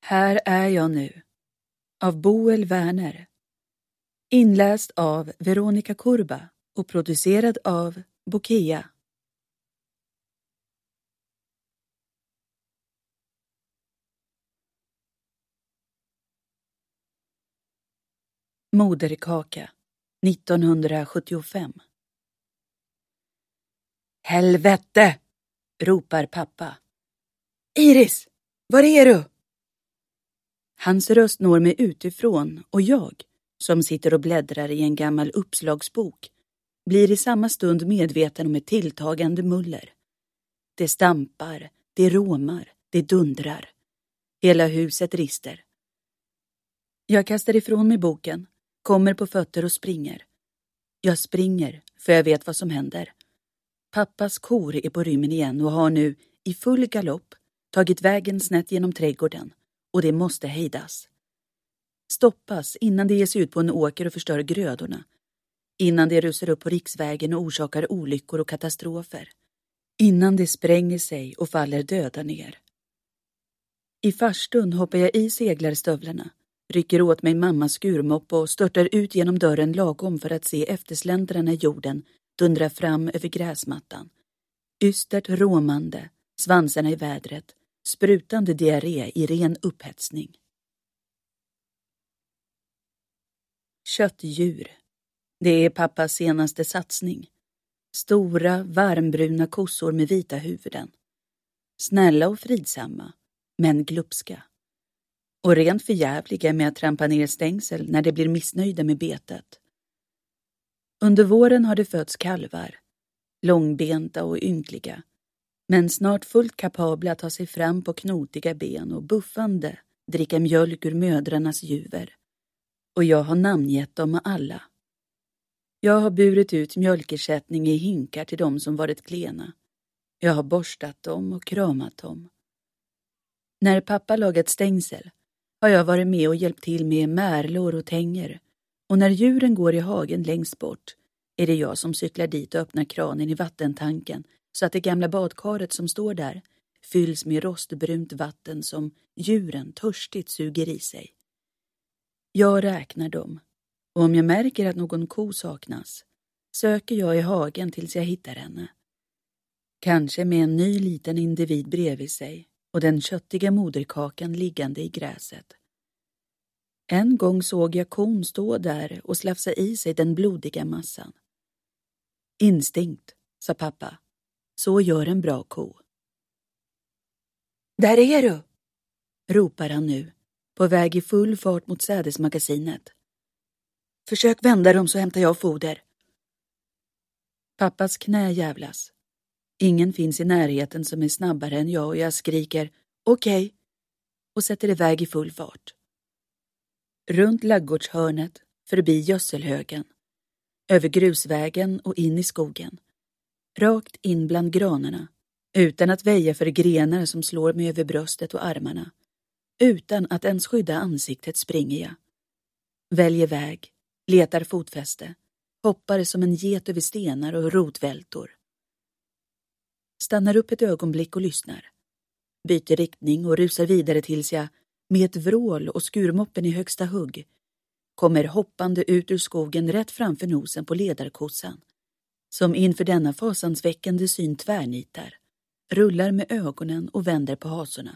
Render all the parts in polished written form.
Här är jag nu, av Boel Werner. Inläst av Veronica Kurba och producerad av Bokia. Moderkaka 1975. Helvete! Ropar pappa. Iris, var är du? Hans röst når mig utifrån och jag, som sitter och bläddrar i en gammal uppslagsbok, blir i samma stund medveten om ett tilltagande muller. Det stampar, det råmar, det dundrar. Hela huset rister. Jag kastar ifrån mig boken, kommer på fötter och springer. Jag springer, för jag vet vad som händer. Pappas kor är på rymmen igen och har nu, i full galopp, tagit vägen snett genom trädgården. Och det måste hejdas. Stoppas innan det ger sig ut på en åker och förstör grödorna. Innan det rusar upp på riksvägen och orsakar olyckor och katastrofer. Innan det spränger sig och faller döda ner. I farstun hoppar jag i seglarstövlarna, rycker åt mig mammas skurmopp och störtar ut genom dörren lagom för att se eftersläntrarna i jorden dundra fram över gräsmattan. Ystert råmande, svansarna i vädret, sprutande diarré i ren upphetsning. Köttdjur. Det är pappas senaste satsning. Stora, varmbruna kossor med vita huvuden. Snälla och fridsamma, men glupska. Och rent förjävliga med att trampa ner stängsel när de blir missnöjda med betet. Under våren har det fötts kalvar, långbenta och ynkliga, men snart fullt kapabla att ta sig fram på knotiga ben och buffande dricka mjölk ur mödrarnas juver. Och jag har namngett dem alla. Jag har burit ut mjölkersättning i hinkar till dem som varit klena. Jag har borstat dem och kramat dem. När pappa lagat stängsel har jag varit med och hjälpt till med märlor och tänger. Och när djuren går i hagen längst bort är det jag som cyklar dit och öppnar kranen i vattentanken så att det gamla badkaret som står där fylls med rostbrunt vatten som djuren törstigt suger i sig. Jag räknar dem, och om jag märker att någon ko saknas söker jag i hagen tills jag hittar henne. Kanske med en ny liten individ bredvid sig och den köttiga moderkakan liggande i gräset. En gång såg jag kon stå där och slafsa i sig den blodiga massan. Instinkt, sa pappa. Så gör en bra ko. Där är du, ropar han nu, på väg i full fart mot sädesmagasinet. Försök vända dem så hämtar jag foder. Pappas knä jävlas. Ingen finns i närheten som är snabbare än jag och jag skriker okej och sätter iväg i full fart. Runt laggårdshörnet, förbi gödselhögen, över grusvägen och in i skogen. Rakt in bland granarna, utan att väja för grenar som slår mig över bröstet och armarna. Utan att ens skydda ansiktet springer jag. Väljer väg, letar fotfäste, hoppar som en get över stenar och rotvältor. Stannar upp ett ögonblick och lyssnar. Byter riktning och rusar vidare tills jag, med ett vrål och skurmoppen i högsta hugg, kommer hoppande ut ur skogen rätt framför nosen på ledarkossan, som inför denna fasansväckande syn tvärnitar, rullar med ögonen och vänder på hasorna.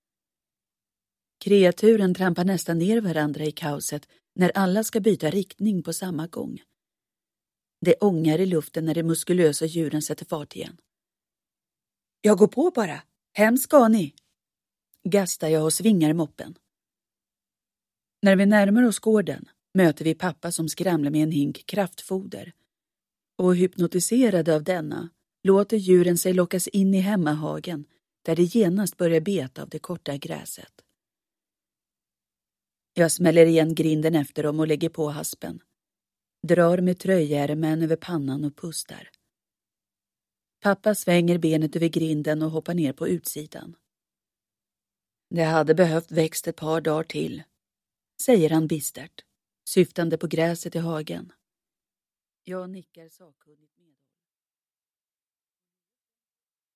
Kreaturen trampar nästan ner varandra i kaoset när alla ska byta riktning på samma gång. Det ångar i luften när de muskulösa djuren sätter fart igen. Jag går på bara. Hem ska ni. Gastar jag och svingar moppen. När vi närmar oss gården möter vi pappa som skramlar med en hink kraftfoder. Och hypnotiserade av denna låter djuren sig lockas in i hemmahagen där det genast börjar beta av det korta gräset. Jag smäller igen grinden efter dem och lägger på haspen. Drar med tröjärmen över pannan och pustar. Pappa svänger benet över grinden och hoppar ner på utsidan. Det hade behövt växt ett par dagar till, säger han bistert, syftande på gräset i hagen. Jag nickar sakkunnigt.